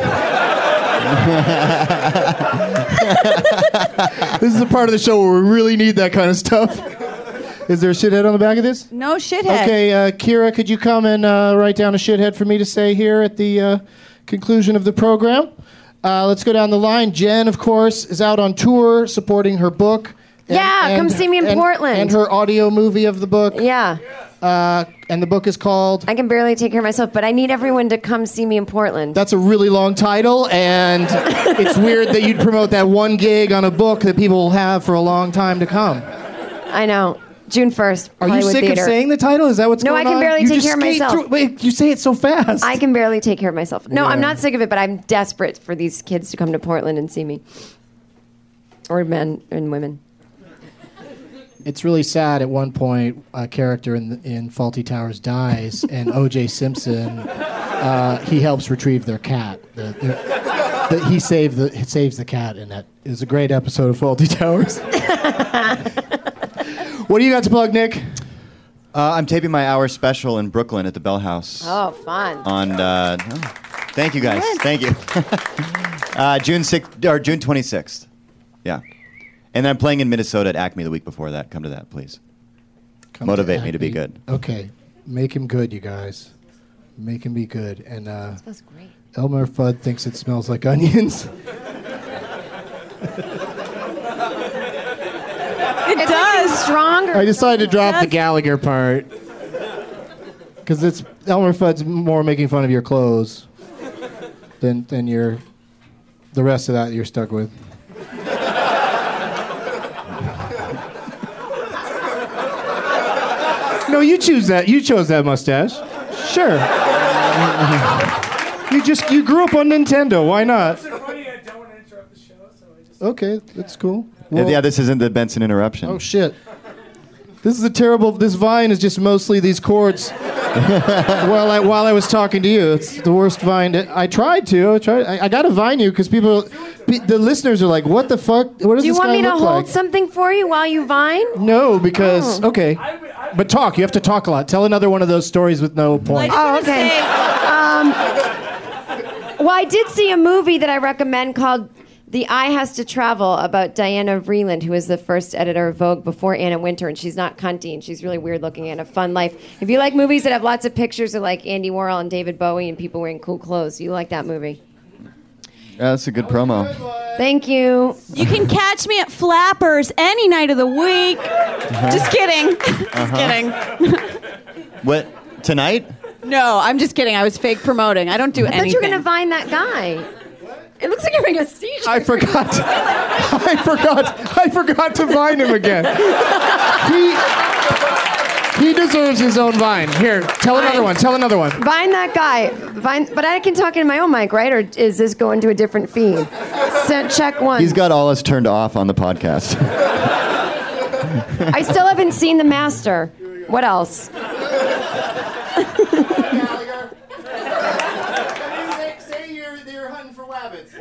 This is the part of the show where we really need that kind of stuff. Is there a shithead on the back of this? No shithead. Okay, uh, Kira, could you come and uh, write down a shithead for me to say here at the uh, conclusion of the program? Uh, let's go down the line. Jen, of course, is out on tour supporting her book. and- Yeah, come see me in and- Portland. And her audio movie of the book. Yeah. Uh, and the book is called... I can barely take care of myself, but I need everyone to come see me in Portland. That's a really long title, and it's weird that you'd promote that one gig on a book that people will have for a long time to come. I know. June first, Are Hollywood you sick Theater. of saying the title? Is that what's No, going I can on? barely You take just care of skate myself. through- Wait, you say it so fast. I can barely take care of myself. No, I'm Yeah. not sick of it, but I'm desperate for these kids to come to Portland and see me. Or men and women. It's really sad. At one point, a character in the, in Faulty Towers dies, and O J Simpson uh, he helps retrieve their cat. The, the, the, he saved the he saves the cat in that. It was a great episode of Faulty Towers. What do you got to plug, Nick? Uh, I'm taping my hour special in Brooklyn at the Bell House. Oh, fun. On uh, oh, thank you guys, thank you. uh, June sixth or June twenty-sixth, yeah. And then I'm playing in Minnesota at Acme the week before that. Come to that, please. Come Motivate to me to be Acme. good. Okay, make him good, you guys. Make him be good. And uh, Smells great. Elmer Fudd thinks it smells like onions. It It's does. like stronger. I decided to drop the Does- Gallagher part because it's Elmer Fudd's more making fun of your clothes than than your the rest of that you're stuck with. no, you choose that. You chose that mustache. Sure. You just you grew up on Nintendo. Why not? Okay, that's cool. Yeah, Well- yeah, this isn't the Benson interruption. Oh shit. This is a terrible. This Vine is just mostly these chords. while I while I was talking to you, it's the worst Vine. that- I tried to. I tried. I, I got to Vine you because people, pe- the listeners are like, "What the fuck? What does Do you this want guy me to look hold like?" something for you while you vine? No, because Oh. okay, but talk. You have to talk a lot. Tell another one of those stories with no point. Oh, okay. Um, well, I did see a movie that I recommend called The Eye Has to Travel about Diana Vreeland, who was the first editor of Vogue before Anna Wintour, and she's not cunty, and she's really weird looking and a fun life. If you like movies that have lots of pictures of like Andy Warhol and David Bowie and people wearing cool clothes, you like that movie. Yeah, that's a good promo. Thank you. You can catch me at Flappers any night of the week. Just kidding. Just Uh-huh. kidding. What, tonight? No, I'm just kidding. I was fake promoting. I don't do I thought anything. you were going to vine that guy. It looks like you're having a seizure. I forgot. I forgot. I forgot to Vine him again. He he deserves his own Vine. Here, tell another one. Tell another one. Vine that guy. Vine, but I can talk in my own mic, right? Or is this going to a different feed? So check one. He's got all us turned off on the podcast. I still haven't seen The Master. What else? Say you're, you're hunting for rabbits.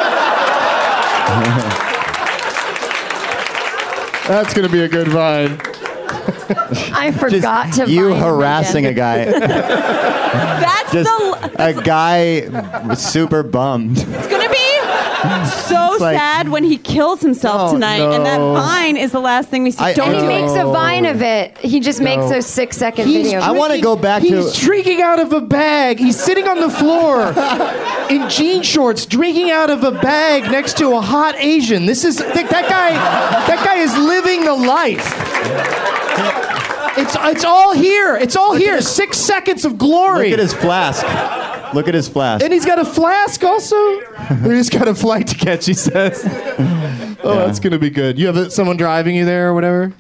That's gonna be a good Vine. I forgot to. You Vine him harassing a again. guy. That's Just the. a guy super bummed. It's gonna be so It's like- sad when he kills himself Oh, tonight, and that no. Vine is the last thing we see. I- Don't And he do makes it. a Vine of it. He just makes No. those six second He's videos. I wanna go back He's to- drinking out of a bag. He's sitting on the floor in jean shorts, drinking out of a bag next to a hot Asian. This is that, that guy. That guy is living the life. It's it's all here. It's all here. Six seconds of glory. Look at his flask. Look at his flask. And he's got a flask also. We just got a flight to catch, he says. Oh, Yeah. that's gonna be good. You have a, someone driving you there or whatever?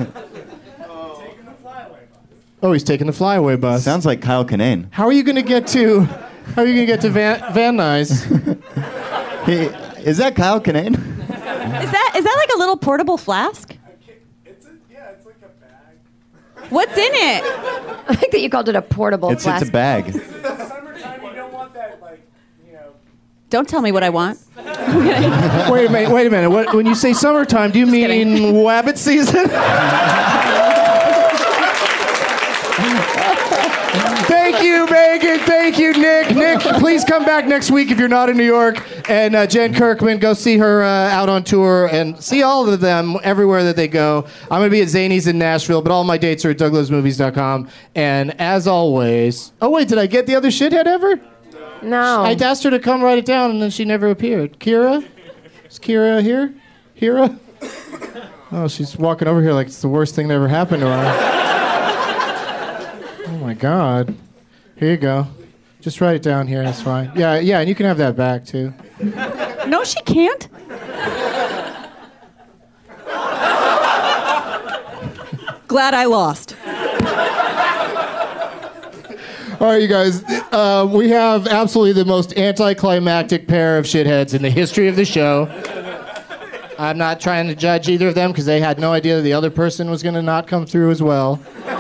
Oh, he's taking the flyaway bus. Sounds like Kyle Kinane. How are you gonna get to? How are you gonna get to Van, Van Nuys? He, is that Kyle Kinane? Is that is that like a little portable flask? What's in it? I think that you called it a portable It's flask. it's a bag. Don't tell me what I want. Wait a minute. Wait a minute. What, when you say summertime, do you mean wabbit season? Thank you, Megan. Thank you, Nick. Nick, please come back next week if you're not in New York. And uh, Jen Kirkman, go see her uh, out on tour and see all of them everywhere that they go. I'm going to be at Zany's in Nashville, but all my dates are at doug loves movies dot com. And as always, oh wait, did I get the other shithead ever? No. I asked her to come write it down, and then she never appeared. Kira? Is Kira here? Kira? Oh, she's walking over here like it's the worst thing that ever happened to her. Oh my God. Here you go. Just write it down here. That's fine. Yeah, yeah, and you can have that back too. No, she can't. Glad I lost. All right, you guys. Uh, we have absolutely the most anticlimactic pair of shitheads in the history of the show. I'm not trying to judge either of them because they had no idea that the other person was going to not come through as well.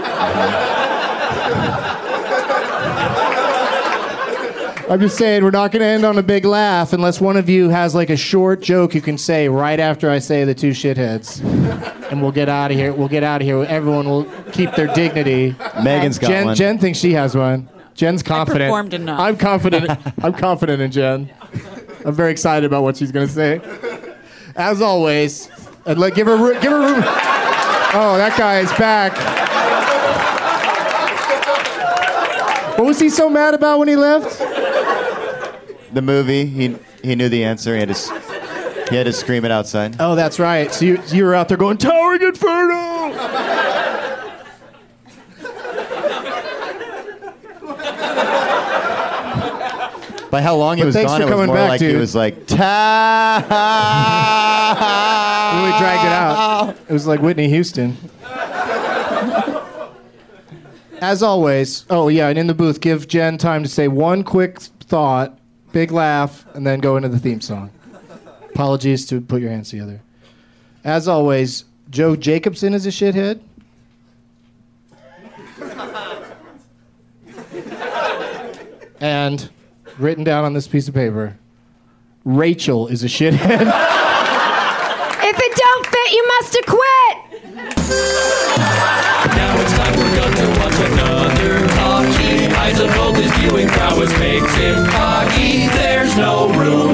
I'm just saying, we're not going to end on a big laugh unless one of you has like a short joke you can say right after I say the two shitheads. And we'll get out of here. We'll get out of here. Everyone will keep their dignity. Megan's got Jen, one. Jen thinks she has one. Jen's confident. performed enough. I'm confident. I'm confident in Jen. I'm very excited about what she's going to say. As always, I'd like give her room. Give her room. Oh, that guy is back. What was he so mad about when he left? The movie. He he knew the answer. He had to s- he had to scream it outside. Oh, that's right. So you you were out there going Towering Inferno. By how long he But was thanks gone, for it was coming more back, like dude. he was like ta. Really dragged it out. It was like Whitney Houston. As always, oh yeah, and in the booth, give Jen time to say one quick thought, big laugh, and then go into the theme song. Apologies to put your hands together. As always, Joe Jacobson is a shithead. And written down on this piece of paper, Rachel is a shithead. If it don't fit, you must have quit. Now it's time for Doug to watch another talkie. Eyes of gold, his viewing prowess makes him cocky. There's no room